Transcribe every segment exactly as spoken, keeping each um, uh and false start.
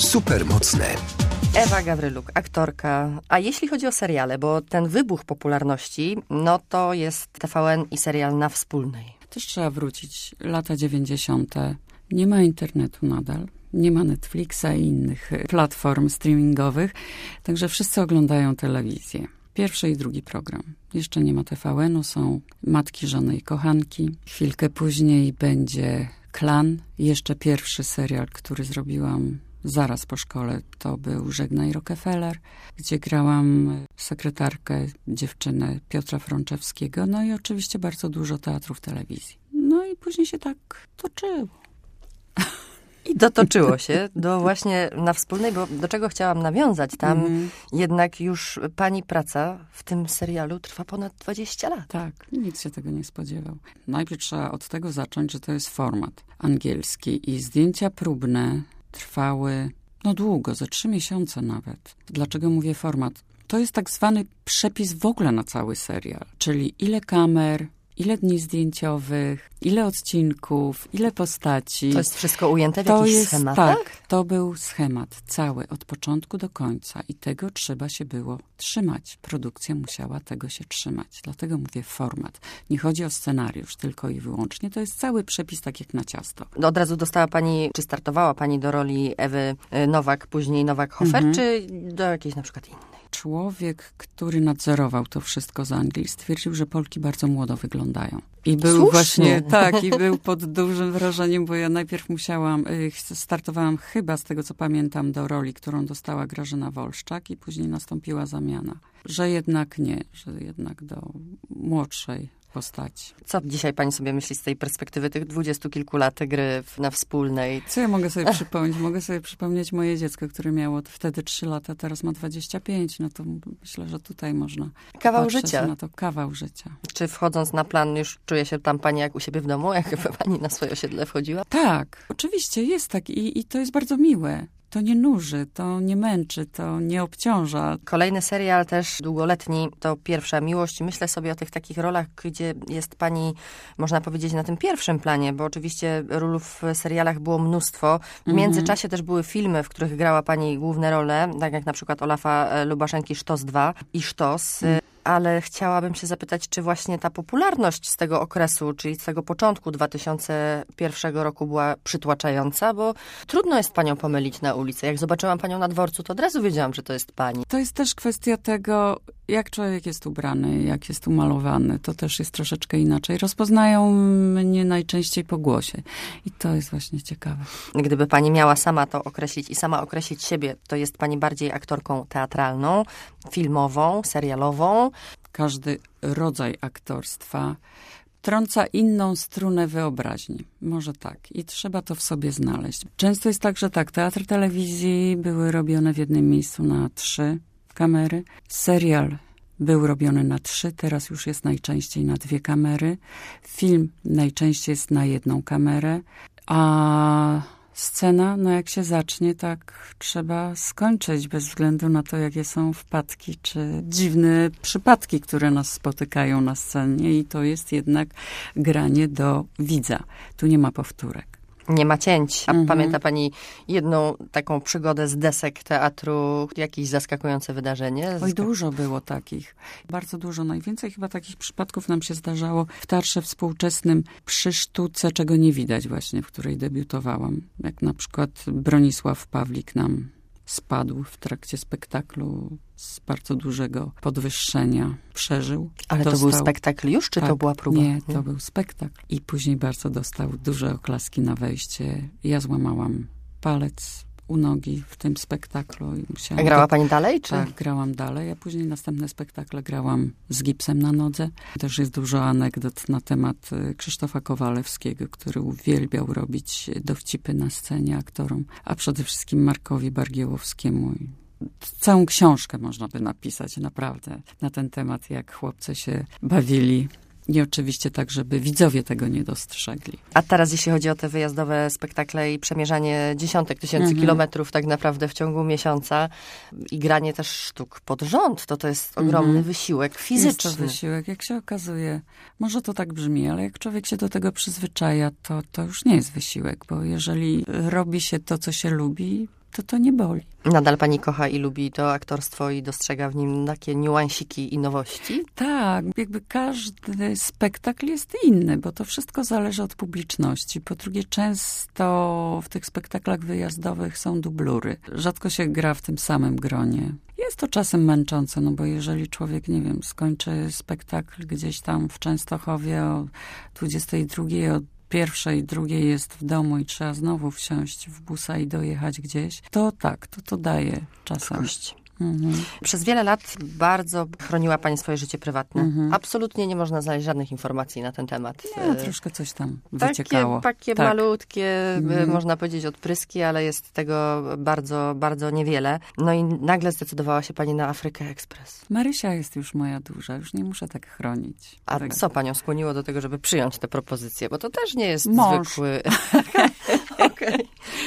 Supermocne. Ewa Gawryluk, aktorka. A jeśli chodzi o seriale, bo ten wybuch popularności, no to jest T V N i serial Na Wspólnej. Też trzeba wrócić. Lata dziewięćdziesiąte. Nie ma internetu nadal. Nie ma Netflixa i innych platform streamingowych. Także wszyscy oglądają telewizję. Pierwszy i drugi program. Jeszcze nie ma T V N-u, są Matki, żony i kochanki. Chwilkę później będzie Klan. Jeszcze pierwszy serial, który zrobiłam zaraz po szkole, to był Żegnaj Rockefeller, gdzie grałam sekretarkę, dziewczynę Piotra Frączewskiego. No i oczywiście bardzo dużo teatrów, telewizji. No i później się tak toczyło. I dotoczyło się do właśnie Na Wspólnej, bo do czego chciałam nawiązać? Tam mm. jednak już pani praca w tym serialu trwa ponad dwadzieścia lat. Tak, nikt się tego nie spodziewał. Najpierw trzeba od tego zacząć, że to jest format angielski i zdjęcia próbne trwały no długo, ze trzy miesiące nawet. Dlaczego mówię format? To jest tak zwany przepis w ogóle na cały serial, czyli ile kamer, ile dni zdjęciowych, ile odcinków, ile postaci. To jest wszystko ujęte w to jakichś jest, schematach? Tak, to był schemat cały, od początku do końca i tego trzeba się było trzymać. Produkcja musiała tego się trzymać. Dlatego mówię format. Nie chodzi o scenariusz tylko i wyłącznie. To jest cały przepis tak jak na ciasto. Od razu dostała pani, czy startowała pani do roli Ewy Nowak, później Nowak-Hofer, mhm. czy do jakiejś na przykład innej? Człowiek, który nadzorował to wszystko z Anglii, stwierdził, że Polki bardzo młodo wyglądają. I był Słusznie. właśnie, tak, i był pod dużym wrażeniem, bo ja najpierw musiałam, startowałam chyba z tego, co pamiętam, do roli, którą dostała Grażyna Wolszczak i później nastąpiła zamiana. Że jednak nie, że jednak do młodszej postaci. Co dzisiaj pani sobie myśli z tej perspektywy tych dwudziestu kilku lat gry Na Wspólnej? Co ja mogę sobie przypomnieć? Mogę sobie przypomnieć moje dziecko, które miało wtedy trzy lata, teraz ma dwadzieścia pięć. No to myślę, że tutaj można kawał życia. Na to kawał życia. Czy wchodząc na plan już czuje się tam pani jak u siebie w domu, jak pani na swoje osiedle wchodziła? Tak, oczywiście jest tak i, i to jest bardzo miłe. To nie nuży, to nie męczy, to nie obciąża. Kolejny serial też długoletni to Pierwsza miłość. Myślę sobie o tych takich rolach, gdzie jest pani, można powiedzieć, na tym pierwszym planie, bo oczywiście ról w serialach było mnóstwo. W mm-hmm. międzyczasie też były filmy, w których grała pani główne role, tak jak na przykład Olafa Lubaszenki Sztos dwa i Sztos. Mm. Ale chciałabym się zapytać, czy właśnie ta popularność z tego okresu, czyli z tego początku dwa tysiące pierwszego roku była przytłaczająca, bo trudno jest panią pomylić na ulicy. Jak zobaczyłam panią na dworcu, to od razu wiedziałam, że to jest pani. To jest też kwestia tego, jak człowiek jest ubrany, jak jest umalowany. To też jest troszeczkę inaczej. Rozpoznają mnie najczęściej po głosie. I to jest właśnie ciekawe. Gdyby pani miała sama to określić i sama określić siebie, to jest pani bardziej aktorką teatralną, filmową, serialową? Każdy rodzaj aktorstwa trąca inną strunę wyobraźni. Może tak. I trzeba to w sobie znaleźć. Często jest tak, że tak, teatr, telewizji były robione w jednym miejscu na trzy kamery. Serial był robiony na trzy, teraz już jest najczęściej na dwie kamery. Film najczęściej jest na jedną kamerę. A scena, no jak się zacznie, tak trzeba skończyć, bez względu na to, jakie są wpadki, czy dziwne przypadki, które nas spotykają na scenie i to jest jednak granie do widza. Tu nie ma powtórek. Nie ma cięć. A Mhm. pamięta pani jedną taką przygodę z desek teatru, jakieś zaskakujące wydarzenie? Oj, dużo było takich. Bardzo dużo. Najwięcej chyba takich przypadków nam się zdarzało w teatrze współczesnym przy sztuce, czego nie widać właśnie, w której debiutowałam. Jak na przykład Bronisław Pawlik nam spadł w trakcie spektaklu z bardzo dużego podwyższenia. Przeżył. Ale dostał... to był spektakl już, czy tak, to była próba? Nie, to nie. był spektakl. I później bardzo dostał duże oklaski na wejście. Ja złamałam palec u nogi w tym spektaklu. I musiałam A grała do... pani dalej? Czy? Tak, grałam dalej, a później następne spektakle grałam z gipsem na nodze. Też jest dużo anegdot na temat Krzysztofa Kowalewskiego, który uwielbiał robić dowcipy na scenie aktorom, a przede wszystkim Markowi Bargiełowskiemu. Całą książkę można by napisać naprawdę na ten temat, jak chłopcy się bawili. I oczywiście tak, żeby widzowie tego nie dostrzegli. A teraz, jeśli chodzi o te wyjazdowe spektakle i przemierzanie dziesiątek tysięcy Mhm. kilometrów tak naprawdę w ciągu miesiąca i granie też sztuk pod rząd, to to jest ogromny Mhm. wysiłek fizyczny. Jest to wysiłek, jak się okazuje. Może to tak brzmi, ale jak człowiek się do tego przyzwyczaja, to, to już nie jest wysiłek, bo jeżeli robi się to, co się lubi, to to nie boli. Nadal pani kocha i lubi to aktorstwo i dostrzega w nim takie niuansiki i nowości? Tak, jakby każdy spektakl jest inny, bo to wszystko zależy od publiczności. Po drugie, często w tych spektaklach wyjazdowych są dublury. Rzadko się gra w tym samym gronie. Jest to czasem męczące, no bo jeżeli człowiek, nie wiem, skończy spektakl gdzieś tam w Częstochowie o dwudziestej drugiej, o pierwszej, drugiej jest w domu i trzeba znowu wsiąść w busa i dojechać gdzieś, to tak, to to daje czasem. Kość. Mhm. Przez wiele lat bardzo chroniła pani swoje życie prywatne. Mhm. Absolutnie nie można znaleźć żadnych informacji na ten temat. Nie, troszkę coś tam wyciekało. Takie, takie tak. malutkie, Mhm. można powiedzieć, odpryski, ale jest tego bardzo, bardzo niewiele. No i nagle zdecydowała się pani na Afrykę Express. Marysia jest już moja duża, już nie muszę tak chronić. A tak. co panią skłoniło do tego, żeby przyjąć tę propozycję? Bo to też nie jest Mąż. zwykły... okay.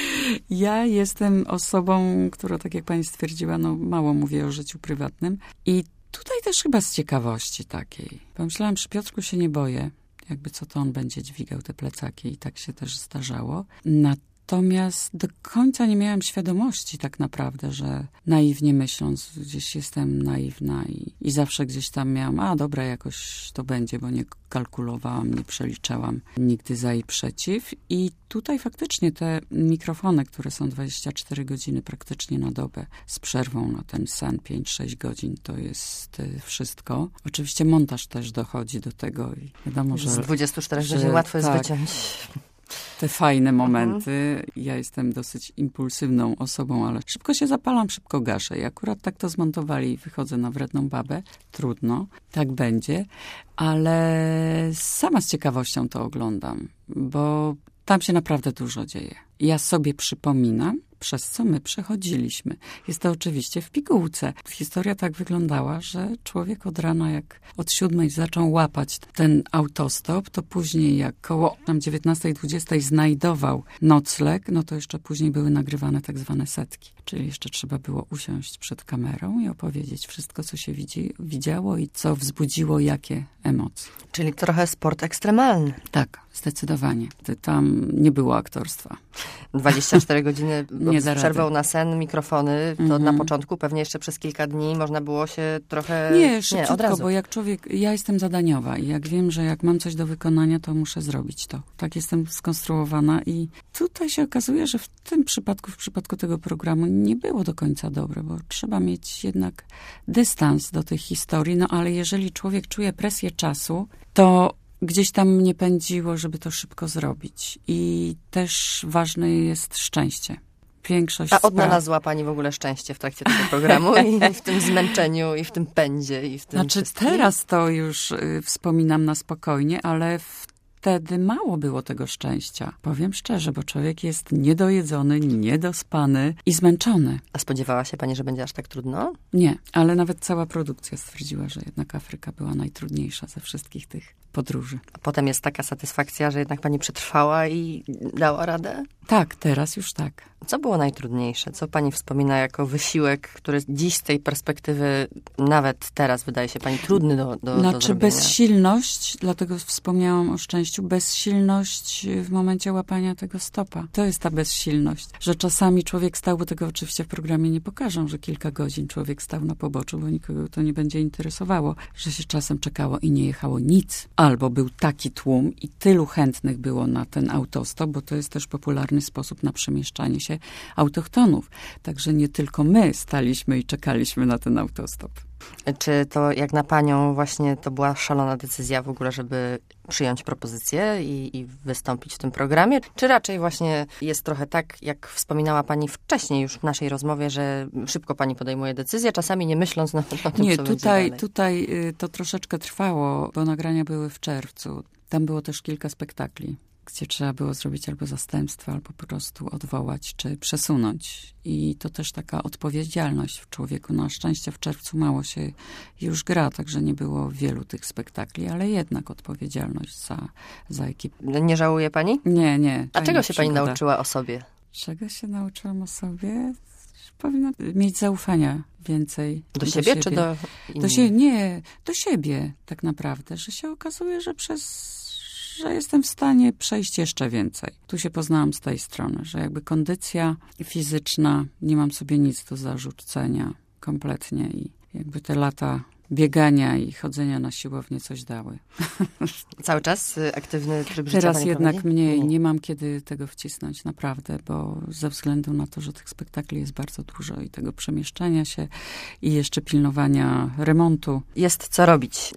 Ja jestem osobą, która, tak jak pani stwierdziła, no mało mówię o życiu prywatnym. I tutaj też chyba z ciekawości takiej. Pomyślałam, że Piotrku się nie boję, jakby co to on będzie dźwigał te plecaki i tak się też zdarzało. Natomiast do końca nie miałam świadomości tak naprawdę, że naiwnie myśląc, gdzieś jestem naiwna i, i zawsze gdzieś tam miałam, a dobra, jakoś to będzie, bo nie kalkulowałam, nie przeliczałam nigdy za i przeciw. I tutaj faktycznie te mikrofony, które są dwadzieścia cztery godziny praktycznie na dobę, z przerwą na ten sen pięć sześć godzin, to jest y, wszystko. Oczywiście montaż też dochodzi do tego i wiadomo, że... Z dwudziestu czterech że, godzin łatwo jest tak, wyciąć. Te fajne momenty. Ja jestem dosyć impulsywną osobą, ale szybko się zapalam, szybko gaszę. I akurat tak to zmontowali i wychodzę na wredną babę. Trudno, tak będzie. Ale sama z ciekawością to oglądam, bo tam się naprawdę dużo dzieje. Ja sobie przypominam, przez co my przechodziliśmy. Jest to oczywiście w pigułce. Historia tak wyglądała, że człowiek od rana, jak od siódmej zaczął łapać ten autostop, to później jak koło tam dziewiętnastej, dwudziestej znajdował nocleg, no to jeszcze później były nagrywane tak zwane setki. Czyli jeszcze trzeba było usiąść przed kamerą i opowiedzieć wszystko, co się widzi, widziało i co wzbudziło jakie emocje. Czyli trochę sport ekstremalny. Tak, zdecydowanie. Tam nie było aktorstwa. dwadzieścia cztery godziny nie z przerwą na sen, mikrofony, to mm-hmm. na początku pewnie jeszcze przez kilka dni można było się trochę... Nie, szybciutko, nie, od razu. Bo jak człowiek... Ja jestem zadaniowa i jak wiem, że jak mam coś do wykonania, to muszę zrobić to. Tak jestem skonstruowana i tutaj się okazuje, że w tym przypadku, w przypadku tego programu nie było do końca dobre, bo trzeba mieć jednak dystans do tych historii, no ale jeżeli człowiek czuje presję czasu, to gdzieś tam mnie pędziło, żeby to szybko zrobić. I też ważne jest szczęście. Większość A odnalazła spraw... pani w ogóle szczęście w trakcie tego programu i w tym zmęczeniu, i w tym pędzie, i w tym Znaczy wszystkim? Teraz to już y, wspominam na spokojnie, ale wtedy mało było tego szczęścia. Powiem szczerze, bo człowiek jest niedojedzony, niedospany i zmęczony. A spodziewała się pani, że będzie aż tak trudno? Nie, ale nawet cała produkcja stwierdziła, że jednak Afryka była najtrudniejsza ze wszystkich tych podróży. A potem jest taka satysfakcja, że jednak pani przetrwała i dała radę? Tak, teraz już tak. Co było najtrudniejsze? Co pani wspomina jako wysiłek, który dziś z tej perspektywy nawet teraz wydaje się pani trudny do, do, znaczy, do zrobienia? bezsilność, dlatego wspomniałam o szczęściu, bezsilność w momencie łapania tego stopa. To jest ta bezsilność, że czasami człowiek stał, bo tego oczywiście w programie nie pokażą, że kilka godzin człowiek stał na poboczu, bo nikogo to nie będzie interesowało, że się czasem czekało i nie jechało nic. Albo był taki tłum i tylu chętnych było na ten autostop, bo to jest też popularny sposób na przemieszczanie się autochtonów. Także nie tylko my staliśmy i czekaliśmy na ten autostop. Czy to jak na panią właśnie to była szalona decyzja w ogóle, żeby przyjąć propozycję i, i wystąpić w tym programie? Czy raczej właśnie jest trochę tak, jak wspominała pani wcześniej już w naszej rozmowie, że szybko pani podejmuje decyzję, czasami nie myśląc na, na tym, nie, co tutaj, będzie dalej? tutaj to troszeczkę trwało, bo nagrania były w czerwcu. Tam było też kilka spektakli, gdzie trzeba było zrobić albo zastępstwo, albo po prostu odwołać, czy przesunąć. I to też taka odpowiedzialność w człowieku. Na szczęście w czerwcu mało się już gra, także nie było wielu tych spektakli, ale jednak odpowiedzialność za, za ekipę. Nie żałuje pani? Nie, nie. A czego się przygoda. pani nauczyła o sobie? Czego się nauczyłam o sobie? Powinna mieć zaufania więcej. Do, do siebie, siebie czy do innych? Do sie- nie, do siebie tak naprawdę, że się okazuje, że przez że jestem w stanie przejść jeszcze więcej. Tu się poznałam z tej strony, że jakby kondycja fizyczna, nie mam sobie nic do zarzucenia kompletnie i jakby te lata biegania i chodzenia na siłownię coś dały. Cały czas aktywny tryb życia Teraz pani jednak prowadzi? mniej, Nie. nie mam kiedy tego wcisnąć, naprawdę, bo ze względu na to, że tych spektakli jest bardzo dużo i tego przemieszczania się i jeszcze pilnowania remontu. Jest co robić.